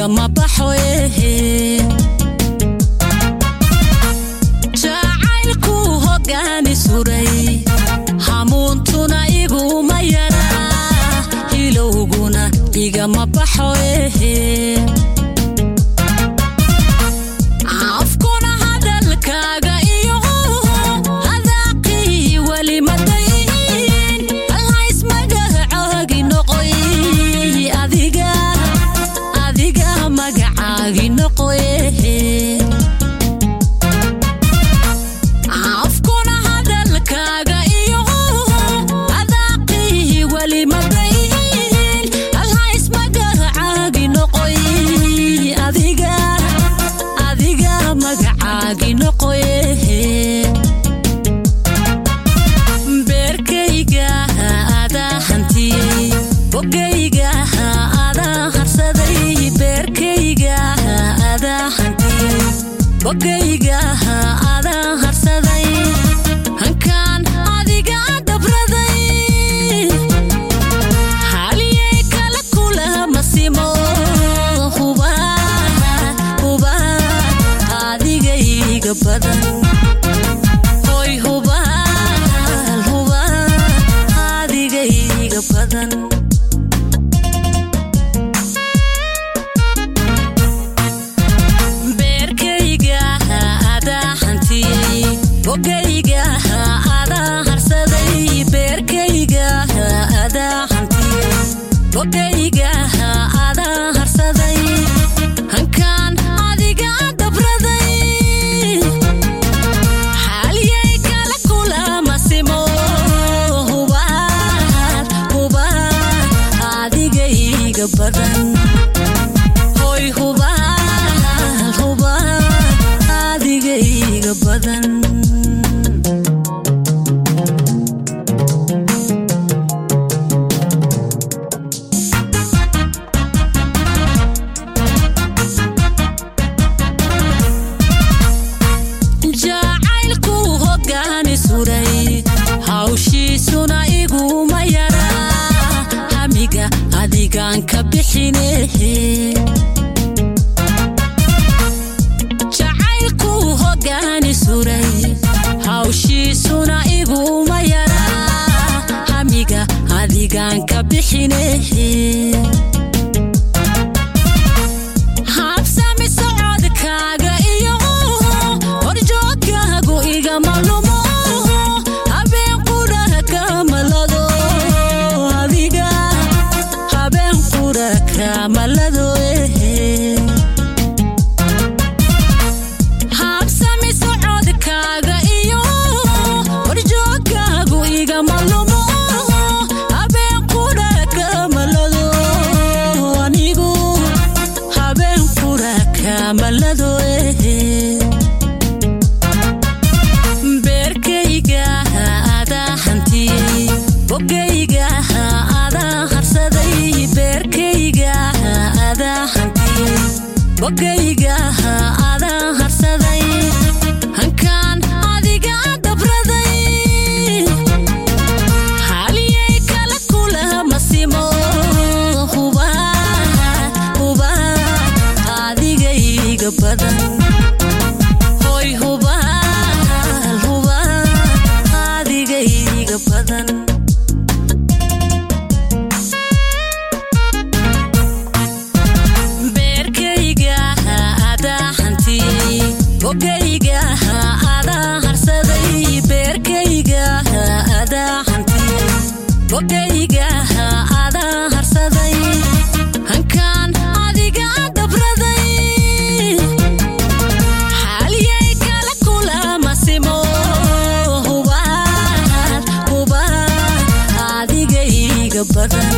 igama baxoye jacaylku hogaani suray hamuuntuna iguma yara ilowguna igama baxoye afkuna hadalkaaga iyo hadaaqi wali madayn allah ismagacaagi noqoy adiga magacaagi noqoy afkuna hadalkaaga iyo hadaaqi wali madayn allah ismagacaagi noqoy adiga magacaagi noqoy beerkayga ada hantiyay bogayga ada harsaday beerkayga ada hantiyay bogayga ada harsaday hankaan adiga dabraday haliyay kala kula masimo huba adigayga badan hoy huba adigayga badan beerkayga ada hantiyay bogayga ada harsaday beerkayga ada hantiyay bogayga ada harsaday hankaan adiga dabraday haliyay kala kula masimo huba adigayga badan hoy huba adigayga badan jacaylku hogaani suray hawshiisuna iguma yara hamiga adigaan ka bixine jacaylku hogaani suray hawshiisuna iguma yara hamiga adigaan ka bixine habsami socodkaaga iyo horjoogkaagu igama lumo habeen qura kamalado adiga habeen qura kamalado habsami socodkaaga iyo horjoogkaagu igama lumo habeen qura kamalado anigu habeen qura kamalado beerkayga ada hantiyay bogayga ada harsaday beerkayga ada hantiyay bogayga ada harsaday hankaan adiga dabraday haliyay kala kula masimo huba adigayga badan hoy huba adigayga badan beerkayga ada hantiyay bogayga ada harsaday beerkayga ada hantiyay bogayga ada harsaday hankaan adiga dabraday haliyay kala kula masimo huba adigayga badan